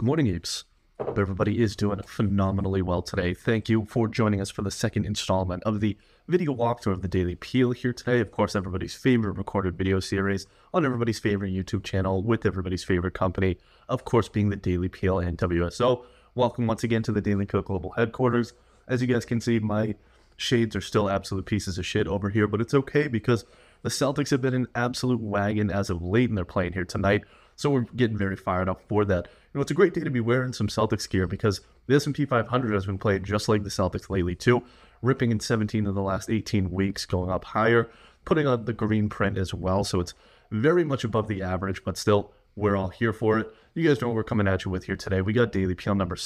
morning, Apes. Hope everybody is doing phenomenally well today. Thank you for joining us for the second installment of the video walkthrough of the Daily Peel here today. Of course, everybody's favorite recorded video series on everybody's favorite YouTube channel with everybody's favorite company, of course, being the Daily Peel and WSO. Welcome once again to the Daily Peel Global Headquarters. As you guys can see, my shades are still absolute pieces of shit over here, but it's okay because the Celtics have been an absolute wagon as of late, and they're playing here tonight. So we're getting very fired up for that. It's a great day to be wearing some Celtics gear because the S&P 500 has been playing just like the Celtics lately too, ripping in 17 of the last 18 weeks, going up higher, putting on the green print as well. So it's very much above the average, but still, we're all here for it. You guys know what we're coming at you with here today. We got Daily Peel number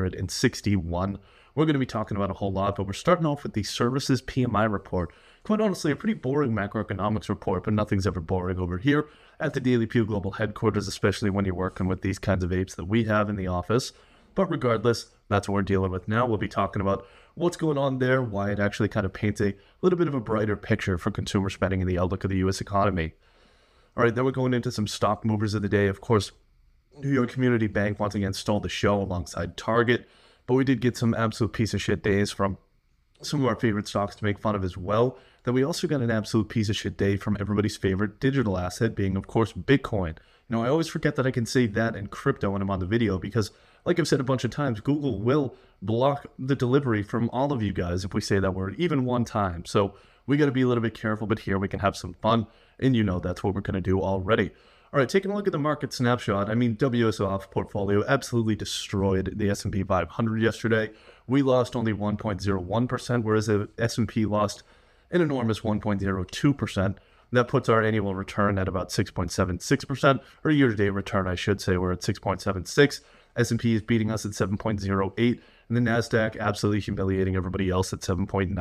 661. We're going to be talking about a whole lot, but we're starting off with the Services PMI report. Quite honestly, a pretty boring macroeconomics report, but nothing's ever boring over here at the Daily Peel Global Headquarters, especially when you're working with these kinds of apes that we have in the office. But regardless, that's what we're dealing with now. We'll be talking about what's going on there, why it actually kind of paints a little bit of a brighter picture for consumer spending and the outlook of the U.S. economy. All right, then we're going into some stock movers of the day. Of course, New York Community Bank once again stole the show alongside Target, but we did get some absolute piece of shit days from some of our favorite stocks to make fun of as well. Then we also got an absolute piece of shit day from everybody's favorite digital asset being, of course, Bitcoin. I always forget that I can say that and crypto when I'm on the video because, like I've said a bunch of times, Google will block the delivery from all of you guys if we say that word even one time. So we got to be a little bit careful, but here we can have some fun, and that's what we're going to do already. All right, taking a look at the market snapshot, WSO portfolio absolutely destroyed the S&P 500 yesterday. We lost only 1.01%, whereas the S&P lost an enormous 1.02%. That puts our annual return at about 6.76%, or year-to-date return, I should say. We're at 6.76. S&P is beating us at 7.08, and the NASDAQ absolutely humiliating everybody else at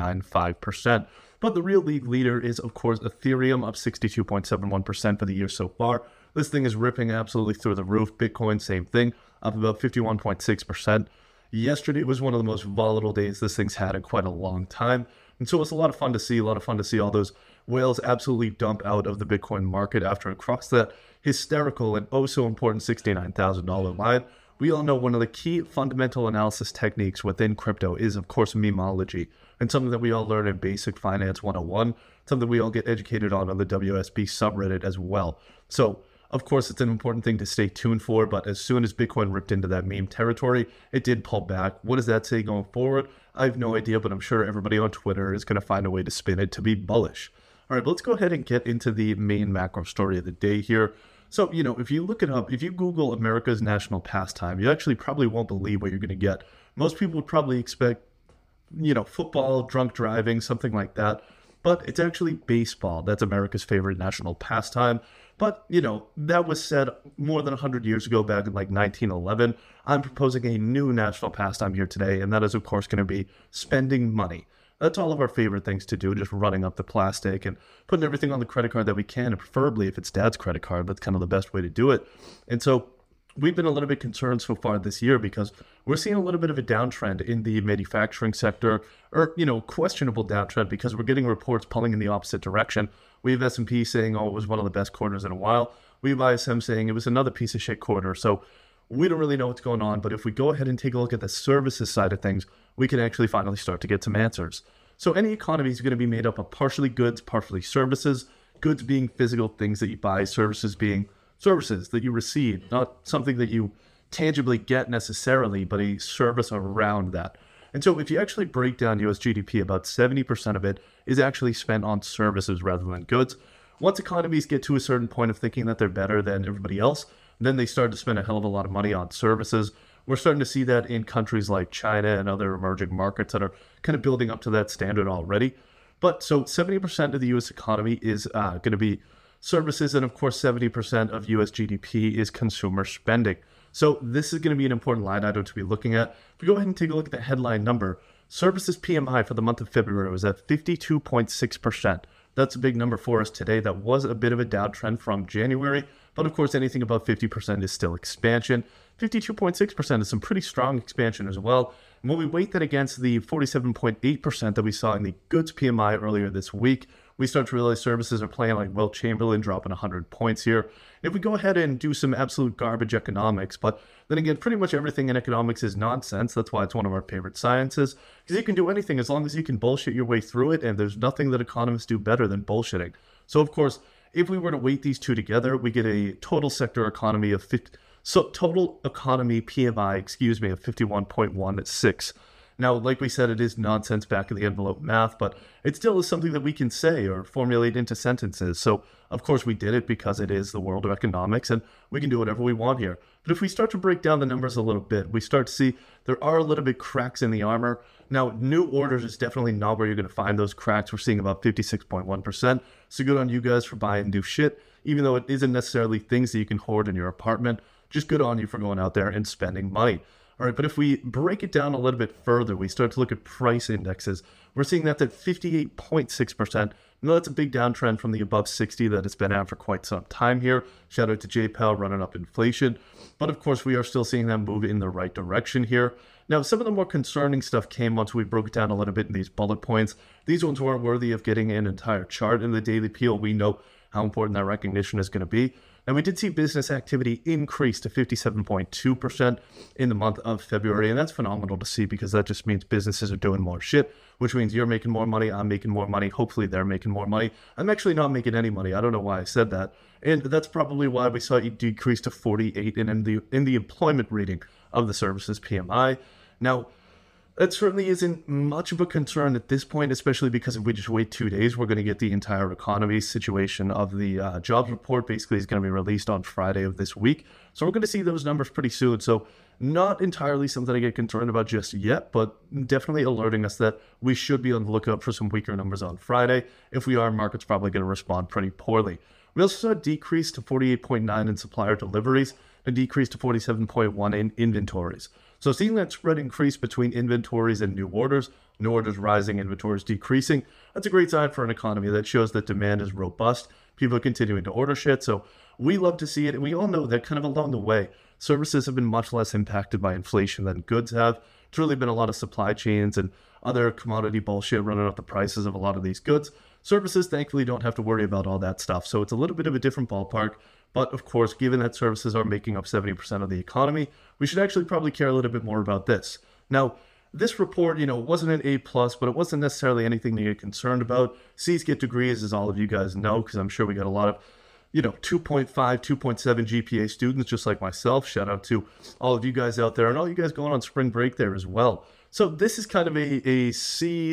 7.95%. But the real league leader is, of course, Ethereum, up 62.71% for the year so far. This thing is ripping absolutely through the roof. Bitcoin, same thing, up about 51.6%. Yesterday was one of the most volatile days this thing's had in quite a long time. And so it's a lot of fun to see all those whales absolutely dump out of the Bitcoin market after it crossed that hysterical and oh so important $69,000 line. We all know one of the key fundamental analysis techniques within crypto is, of course, memology, and something that we all learn in Basic Finance 101, something we all get educated on the WSB subreddit as well. So, of course, it's an important thing to stay tuned for, but as soon as Bitcoin ripped into that meme territory, it did pull back. What does that say going forward? I have no idea, but I'm sure everybody on Twitter is going to find a way to spin it to be bullish. All right, let's go ahead and get into the main macro story of the day here. So, if you look it up, if you Google America's national pastime, you actually probably won't believe what you're going to get. Most people would probably expect, football, drunk driving, something like that. But it's actually baseball. That's America's favorite national pastime. But, that was said more than 100 years ago, back in 1911. I'm proposing a new national pastime here today, and that is, of course, going to be spending money. That's all of our favorite things to do, just running up the plastic and putting everything on the credit card that we can, and preferably if it's dad's credit card, that's kind of the best way to do it. And so we've been a little bit concerned so far this year because we're seeing a little bit of a downtrend in the manufacturing sector, or, questionable downtrend because we're getting reports pulling in the opposite direction. We have S&P saying, it was one of the best quarters in a while. We have ISM saying it was another piece of shit quarter. So we don't really know what's going on, but if we go ahead and take a look at the services side of things, we can actually finally start to get some answers. So any economy is going to be made up of partially goods, partially services, goods being physical things that you buy, services being services that you receive, not something that you tangibly get necessarily, but a service around that. And so if you actually break down US GDP, about 70% of it is actually spent on services rather than goods. Once economies get to a certain point of thinking that they're better than everybody else, then they start to spend a hell of a lot of money on services. We're starting to see that in countries like China and other emerging markets that are kind of building up to that standard already. But so 70% of the US economy is going to be services, and of course 70% of US GDP is consumer spending. So this is going to be an important line item to be looking at. If we go ahead and take a look at the headline number, services PMI for the month of February was at 52.6%. That's a big number for us today. That was a bit of a downtrend from January, but of course anything above 50% is still expansion. 52.6% is some pretty strong expansion as well. And when we weight that against the 47.8% that we saw in the goods PMI earlier this week, we start to realize services are playing like Will Chamberlain, dropping 100 points here. If we go ahead and do some absolute garbage economics, but then again, pretty much everything in economics is nonsense. That's why it's one of our favorite sciences, because you can do anything as long as you can bullshit your way through it, and there's nothing that economists do better than bullshitting. So, of course, if we were to weight these two together, we get a total sector economy of total economy PMI, of 51.1 at 6. Now, like we said, it is nonsense back of the envelope math, but it still is something that we can say or formulate into sentences. So, of course, we did it because it is the world of economics, and we can do whatever we want here. But if we start to break down the numbers a little bit, we start to see there are a little bit cracks in the armor. Now, new orders is definitely not where you're going to find those cracks. We're seeing about 56.1%. So good on you guys for buying new shit, even though it isn't necessarily things that you can hoard in your apartment. Just good on you for going out there and spending money. All right, but if we break it down a little bit further, we start to look at price indexes. We're seeing that at 58.6%. Now, that's a big downtrend from the above 60 that it's been at for quite some time here. Shout out to J-Powell running up inflation. But of course, we are still seeing them move in the right direction here. Now, some of the more concerning stuff came once we broke it down a little bit in these bullet points. These ones weren't worthy of getting an entire chart in the Daily Peel. We know how important that recognition is going to be. And we did see business activity increase to 57.2% in the month of February. And that's phenomenal to see, because that just means businesses are doing more shit, which means you're making more money, I'm making more money. Hopefully they're making more money. I'm actually not making any money. I don't know why I said that. And that's probably why we saw it decrease to 48 in the employment reading of the services PMI. Now, that certainly isn't much of a concern at this point, especially because if we just wait 2 days, we're going to get the entire economy situation of the jobs report. Basically, is going to be released on Friday of this week. So we're going to see those numbers pretty soon. So not entirely something I get concerned about just yet, but definitely alerting us that we should be on the lookout for some weaker numbers on Friday. If we are, market's probably going to respond pretty poorly. We also saw a decrease to 48.9 in supplier deliveries, a decrease to 47.1 in inventories. So seeing that spread increase between inventories and new orders rising, inventories decreasing, that's a great sign for an economy that shows that demand is robust. People are continuing to order shit, so we love to see it. And we all know that kind of along the way, services have been much less impacted by inflation than goods have. It's really been a lot of supply chains and other commodity bullshit running up the prices of a lot of these goods. Services, thankfully, don't have to worry about all that stuff. So it's a little bit of a different ballpark. But of course, given that services are making up 70% of the economy, we should actually probably care a little bit more about this. Now, this report, wasn't an A+, but it wasn't necessarily anything to get concerned about. C's get degrees, as all of you guys know, because I'm sure we got a lot of 2.5, 2.7 GPA students, just like myself. Shout out to all of you guys out there, and all you guys going on spring break there as well. So this is kind of a C+,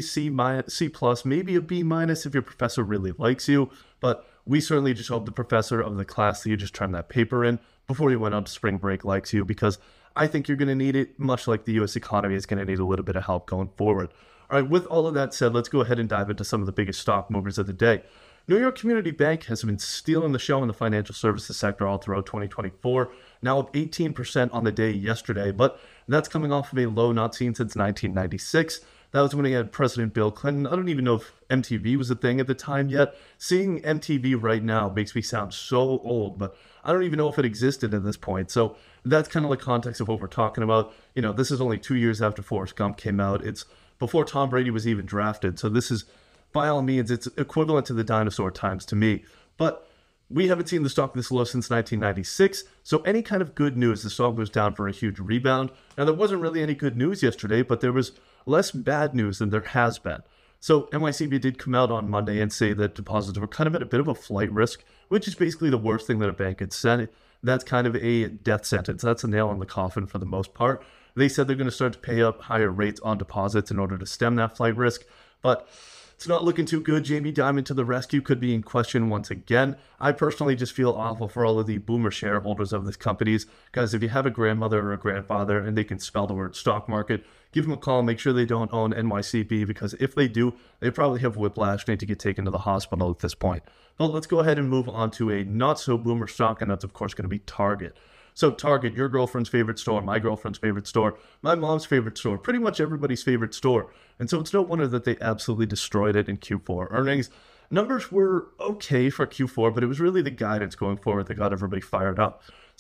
maybe a B- if your professor really likes you. But we certainly just hope the professor of the class that you just turned that paper in before you went on to spring break likes you, because I think you're going to need it, much like the U.S. economy is going to need a little bit of help going forward. All right, with all of that said, let's go ahead and dive into some of the biggest stock movers of the day. New York Community Bank has been stealing the show in the financial services sector all throughout 2024, now up 18% on the day yesterday, but that's coming off of a low not seen since 1996. That was when he had President Bill Clinton. I don't even know if MTV was a thing at the time yet. Seeing MTV right now makes me sound so old, but I don't even know if it existed at this point. So that's kind of the context of what we're talking about. This is only 2 years after Forrest Gump came out. It's before Tom Brady was even drafted. So this is, by all means, it's equivalent to the dinosaur times to me. But we haven't seen the stock this low since 1996. So any kind of good news, the stock was down for a huge rebound. Now, there wasn't really any good news yesterday, but there was less bad news than there has been. So NYCB did come out on Monday and say that deposits were kind of at a bit of a flight risk, which is basically the worst thing that a bank could send. That's kind of a death sentence. That's a nail in the coffin for the most part. They said they're going to start to pay up higher rates on deposits in order to stem that flight risk, but it's not looking too good. Jamie Dimon to the rescue could be in question once again. I personally just feel awful for all of the boomer shareholders of these companies. Guys, if you have a grandmother or a grandfather and they can spell the word stock market, give them a call. Make sure they don't own NYCB, because if they do, they probably have whiplash, need to get taken to the hospital at this point. Well, let's go ahead and move on to a not so boomer stock, and that's of course going to be Target. So Target, your girlfriend's favorite store, my girlfriend's favorite store, my mom's favorite store, pretty much everybody's favorite store. And so it's no wonder that they absolutely destroyed it in Q4 earnings. Numbers were okay for Q4, but it was really the guidance going forward that got everybody fired up. So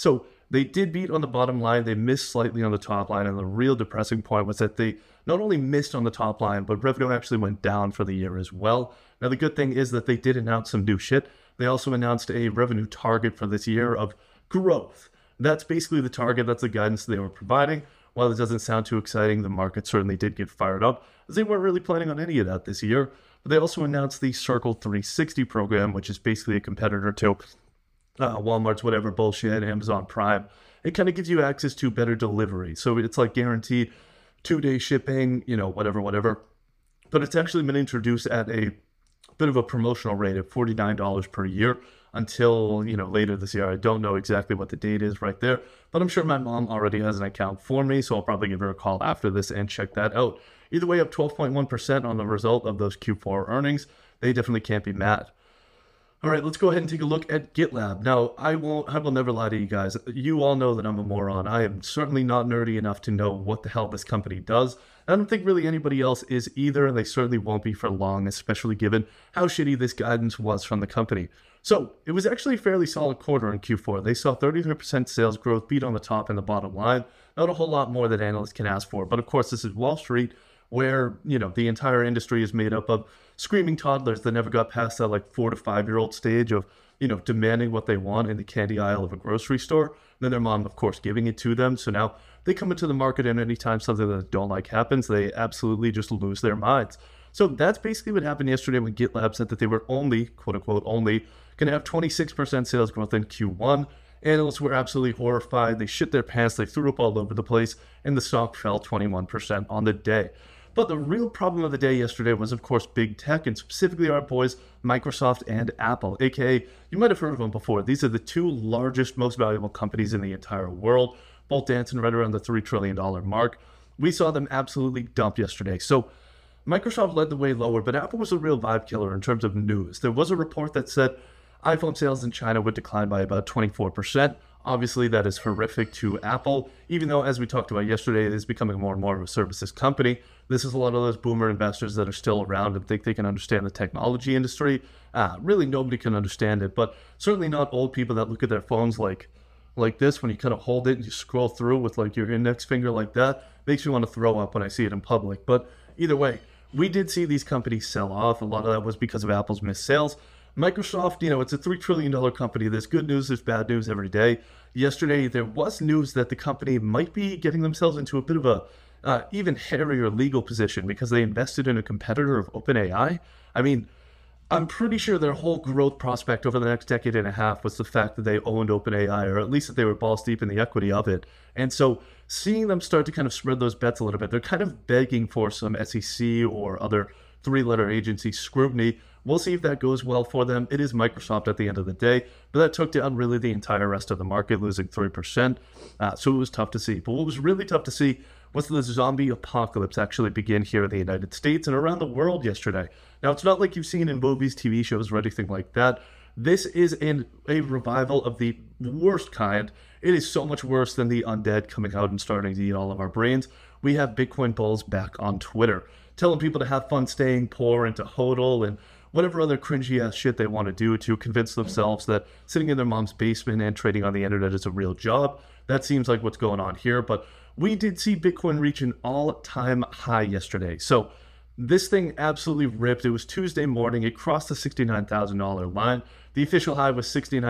They did beat on the bottom line. They missed slightly on the top line. And the real depressing point was that they not only missed on the top line, but revenue actually went down for the year as well. Now, the good thing is that they did announce some new shit. They also announced a revenue target for this year of growth. That's basically the target. That's the guidance they were providing. While it doesn't sound too exciting, the market certainly did get fired up, as they weren't really planning on any of that this year. But they also announced the Circle 360 program, which is basically a competitor to Walmart's whatever bullshit, Amazon Prime. It kind of gives you access to better delivery. So it's like guaranteed 2-day shipping, whatever. But it's actually been introduced at a bit of a promotional rate of $49 per year until, later this year. I don't know exactly what the date is right there, but I'm sure my mom already has an account for me, so I'll probably give her a call after this and check that out. Either way, up 12.1% on the result of those Q4 earnings. They definitely can't be mad. All right, let's go ahead and take a look at GitLab. Now, I will never lie to you guys. You all know that I'm a moron. I am certainly not nerdy enough to know what the hell this company does. I don't think really anybody else is either, and they certainly won't be for long, especially given how shitty this guidance was from the company. So, it was actually a fairly solid quarter in Q4. They saw 33% sales growth, beat on the top and the bottom line. Not a whole lot more that analysts can ask for, but of course, this is Wall Street, where, the entire industry is made up of screaming toddlers that never got past that 4 to 5-year-old stage of, demanding what they want in the candy aisle of a grocery store. Then their mom, of course, giving it to them. So now they come into the market, and anytime something that they don't like happens, they absolutely just lose their minds. So that's basically what happened yesterday when GitLab said that they were only, quote unquote, only going to have 26% sales growth in Q1. Analysts were absolutely horrified. They shit their pants. They threw up all over the place, and the stock fell 21% on the day. But the real problem of the day yesterday was, of course, big tech, and specifically our boys, Microsoft and Apple, aka, you might have heard of them before. These are the two largest, most valuable companies in the entire world, both dancing right around the $3 trillion mark. We saw them absolutely dump yesterday. So Microsoft led the way lower, but Apple was a real vibe killer in terms of news. There was a report that said iPhone sales in China would decline by about 24%. Obviously, that is horrific to Apple, even though, as we talked about yesterday, it is becoming more and more of a services company. This is a lot of those boomer investors that are still around and think they can understand the technology industry. Really, nobody can understand it, but certainly not old people that look at their phones like this, when you kind of hold it and you scroll through with your index finger like that. Makes me want to throw up when I see it in public. But either way, we did see these companies sell off. A lot of that was because of Apple's missed sales. Microsoft, it's a $3 trillion company. There's good news, there's bad news every day. Yesterday, there was news that the company might be getting themselves into a bit of a even hairier legal position because they invested in a competitor of OpenAI. I mean, I'm pretty sure their whole growth prospect over the next decade and a half was the fact that they owned OpenAI, or at least that they were balls deep in the equity of it. And so seeing them start to kind of spread those bets a little bit, they're kind of begging for some SEC or other three-letter agency scrutiny. We'll see if that goes well for them. It is Microsoft at the end of the day, but that took down really the entire rest of the market, losing 3%. So it was tough to see. But what was really tough to see was the zombie apocalypse actually begin here in the United States and around the world yesterday. Now, it's not like you've seen in movies, TV shows, or anything like that. This is a revival of the worst kind. It is so much worse than the undead coming out and starting to eat all of our brains. We have Bitcoin bulls back on Twitter, telling people to have fun staying poor and to hodl and whatever other cringy ass shit they want to do to convince themselves that sitting in their mom's basement and trading on the internet is a real job. That seems like what's going on here, but we did see Bitcoin reach an all-time high yesterday. So this thing absolutely ripped. It was Tuesday morning. It crossed the $69,000 line. The official high was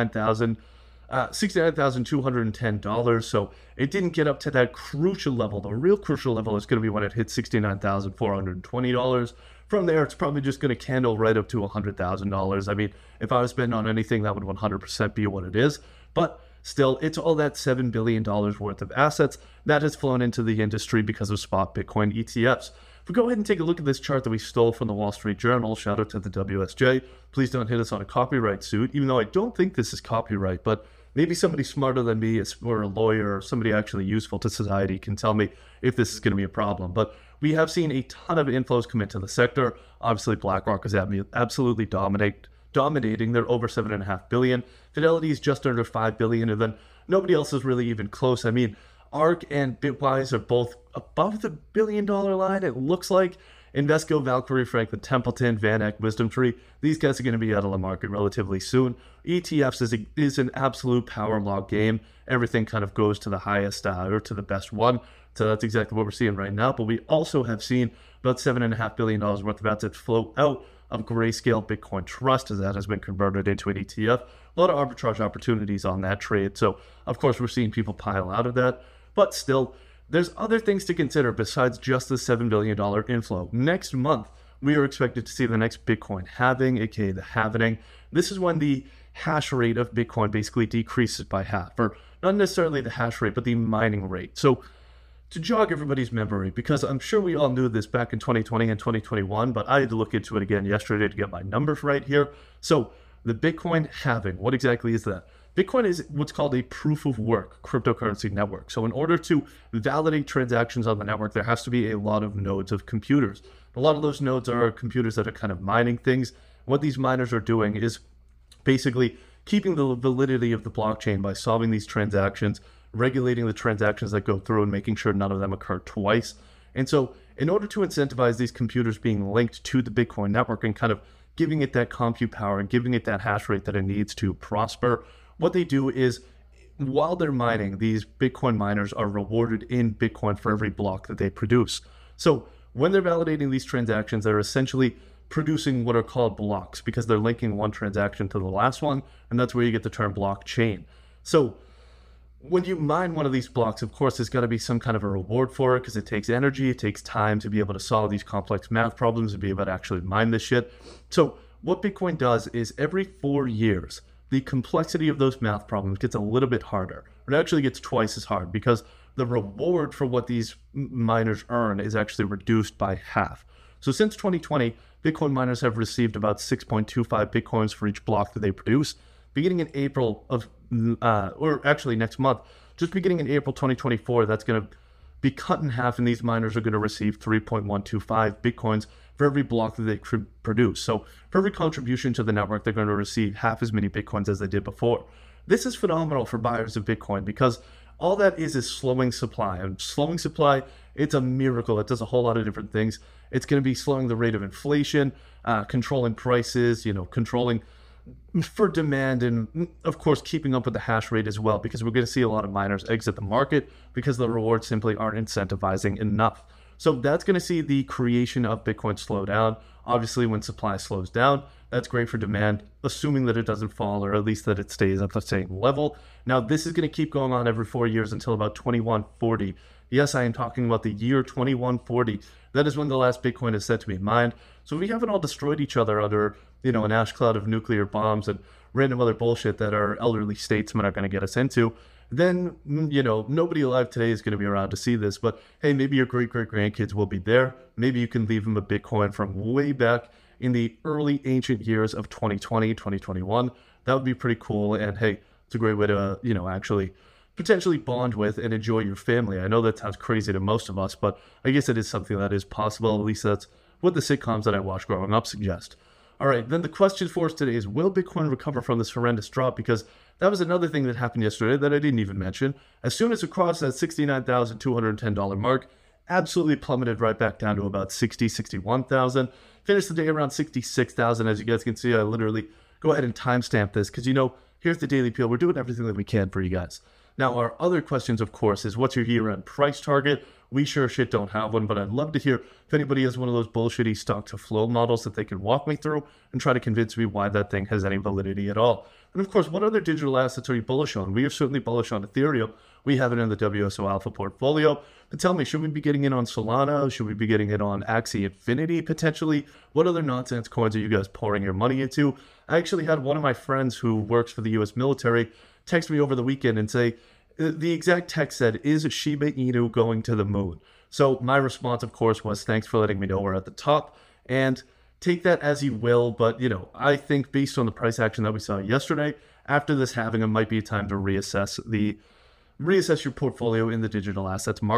$69,210. So it didn't get up to that crucial level. The real crucial level is going to be when it hits $69,420. From there, it's probably just going to candle right up to $100,000. I mean, if I was betting on anything, that would 100% be what it is. But still, it's all that $7 billion worth of assets that has flown into the industry because of spot Bitcoin ETFs. If we go ahead and take a look at this chart that we stole from the Wall Street Journal, shout out to the WSJ. Please don't hit us on a copyright suit, even though I don't think this is copyright, but maybe somebody smarter than me, or a lawyer, or somebody actually useful to society can tell me if this is going to be a problem. But we have seen a ton of inflows come into the sector. Obviously, BlackRock is absolutely dominating. They're over $7.5 billion. Fidelity is just under $5 billion, and then nobody else is really even close. I mean, ARK and Bitwise are both above the $1 billion line, it looks like. Invesco, Valkyrie, Franklin Templeton, VanEck, Wisdom Tree, these guys are going to be out of the market relatively soon. ETFs is an absolute power law game. Everything kind of goes to the highest or to the best one. So that's exactly what we're seeing right now. But we also have seen about $7.5 billion worth of assets flow out of Grayscale Bitcoin Trust, as that has been converted into an ETF. A lot of arbitrage opportunities on that trade. So, of course, we're seeing people pile out of that. But still, there's other things to consider besides just the $7 billion inflow. Next month, we are expected to see the next Bitcoin halving, aka the halvening. This is when the hash rate of Bitcoin basically decreases by half, or not necessarily the hash rate, but the mining rate. So to jog everybody's memory, because I'm sure we all knew this back in 2020 and 2021, but I had to look into it again yesterday to get my numbers right here. So the Bitcoin halving, what exactly is that? Bitcoin is what's called a proof of work cryptocurrency network. So in order to validate transactions on the network, there has to be a lot of nodes of computers. A lot of those nodes are computers that are kind of mining things. What these miners are doing is basically keeping the validity of the blockchain by solving these transactions, regulating the transactions that go through, and making sure none of them occur twice. And so in order to incentivize these computers being linked to the Bitcoin network and kind of giving it that compute power and giving it that hash rate that it needs to prosper, what they do is, while they're mining, these Bitcoin miners are rewarded in Bitcoin for every block that they produce. So when they're validating these transactions, they're essentially producing what are called blocks, because they're linking one transaction to the last one, and that's where you get the term blockchain. So when you mine one of these blocks, of course, there's got to be some kind of a reward for it, because it takes energy, it takes time to be able to solve these complex math problems and be able to actually mine this shit. So what Bitcoin does is every 4 years, the complexity of those math problems gets a little bit harder. It actually gets twice as hard, because the reward for what these miners earn is actually reduced by half. So since 2020, Bitcoin miners have received about 6.25 Bitcoins for each block that they produce. Beginning in April of, or actually next month, just beginning in April 2024, that's going to be cut in half, and these miners are going to receive 3.125 Bitcoins for every block that they produce. So for every contribution to the network, they're going to receive half as many Bitcoins as they did before. This is phenomenal for buyers of Bitcoin, because all that is slowing supply. And slowing supply, it's a miracle. It does a whole lot of different things. It's going to be slowing the rate of inflation, controlling prices, controlling for demand, and of course keeping up with the hash rate as well, because we're going to see a lot of miners exit the market because the rewards simply aren't incentivizing enough. So that's going to see the creation of Bitcoin slow down. Obviously, when supply slows down, that's great for demand, assuming that it doesn't fall, or at least that it stays at the same level. Now, this is going to keep going on every 4 years until about 2140. Yes, I am talking about the year 2140. That is when the last Bitcoin is said to be mined. So we haven't all destroyed each other under, an ash cloud of nuclear bombs and random other bullshit that our elderly statesmen are going to get us into, then, nobody alive today is going to be around to see this. But hey, maybe your great-great-grandkids will be there. Maybe you can leave them a Bitcoin from way back in the early ancient years of 2020, 2021. That would be pretty cool. And hey, it's a great way to, actually potentially bond with and enjoy your family. I know that sounds crazy to most of us, but I guess it is something that is possible. At least that's what the sitcoms that I watched growing up suggest. All right, then the question for us today is, will Bitcoin recover from this horrendous drop? Because that was another thing that happened yesterday that I didn't even mention. As soon as it crossed that $69,210 mark, absolutely plummeted right back down to about $61,000. Finished the day around $66,000. As you guys can see, I literally go ahead and timestamp this, because, here's the Daily Peel. We're doing everything that we can for you guys. Now, our other questions, of course, is what's your year-end price target? We sure shit don't have one, but I'd love to hear if anybody has one of those bullshitty stock-to-flow models that they can walk me through and try to convince me why that thing has any validity at all. And of course, what other digital assets are you bullish on? We are certainly bullish on Ethereum. We have it in the WSO Alpha portfolio. But tell me, should we be getting in on Solana? Should we be getting it on Axie Infinity potentially? What other nonsense coins are you guys pouring your money into? I actually had one of my friends who works for the U.S. military text me over the weekend and say, the exact text said, is Shiba Inu going to the moon? So my response, of course, was, thanks for letting me know we're at the top, and take that as you will. But, I think based on the price action that we saw yesterday, after this halving, it might be time to reassess your portfolio in the digital assets market.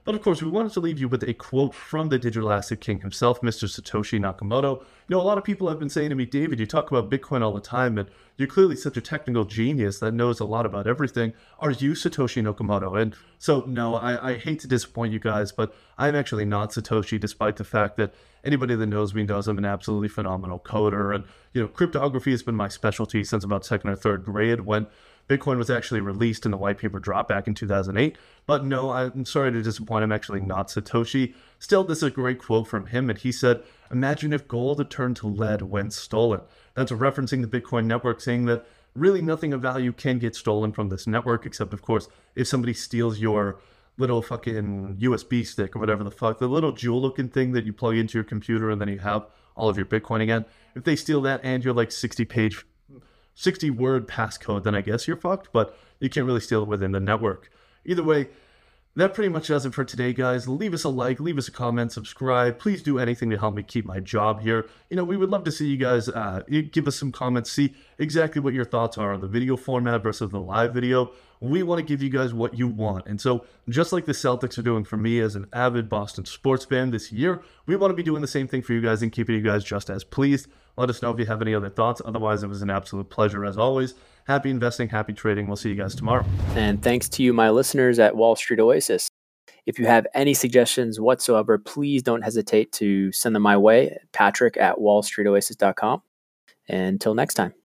But of course, we wanted to leave you with a quote from the digital asset king himself, Mr. Satoshi Nakamoto. A lot of people have been saying to me, David, you talk about Bitcoin all the time, and you're clearly such a technical genius that knows a lot about everything. Are you Satoshi Nakamoto? And so, no, I hate to disappoint you guys, but I'm actually not Satoshi, despite the fact that anybody that knows me knows I'm an absolutely phenomenal coder. And, cryptography has been my specialty since about second or third grade, when Bitcoin was actually released and the white paper dropped back in 2008. But no, I'm sorry to disappoint. I'm actually not Satoshi. Still, this is a great quote from him. And he said, "Imagine if gold had turned to lead when stolen." That's referencing the Bitcoin network, saying that really nothing of value can get stolen from this network, except, of course, if somebody steals your little fucking USB stick or whatever the fuck, the little jewel looking thing that you plug into your computer and then you have all of your Bitcoin again. If they steal that and your like 60-word passcode, then I guess you're fucked, but you can't really steal it within the network. Either way, that pretty much does it for today, guys. Leave us a like, leave us a comment, subscribe. Please do anything to help me keep my job here. We would love to see you guys give us some comments, see exactly what your thoughts are on the video format versus the live video. We want to give you guys what you want. And so, just like the Celtics are doing for me as an avid Boston sports fan this year, we want to be doing the same thing for you guys and keeping you guys just as pleased. Let us know if you have any other thoughts. Otherwise, it was an absolute pleasure as always. Happy investing, happy trading. We'll see you guys tomorrow. And thanks to you, my listeners at Wall Street Oasis. If you have any suggestions whatsoever, please don't hesitate to send them my way, Patrick at wallstreetoasis.com. Until next time.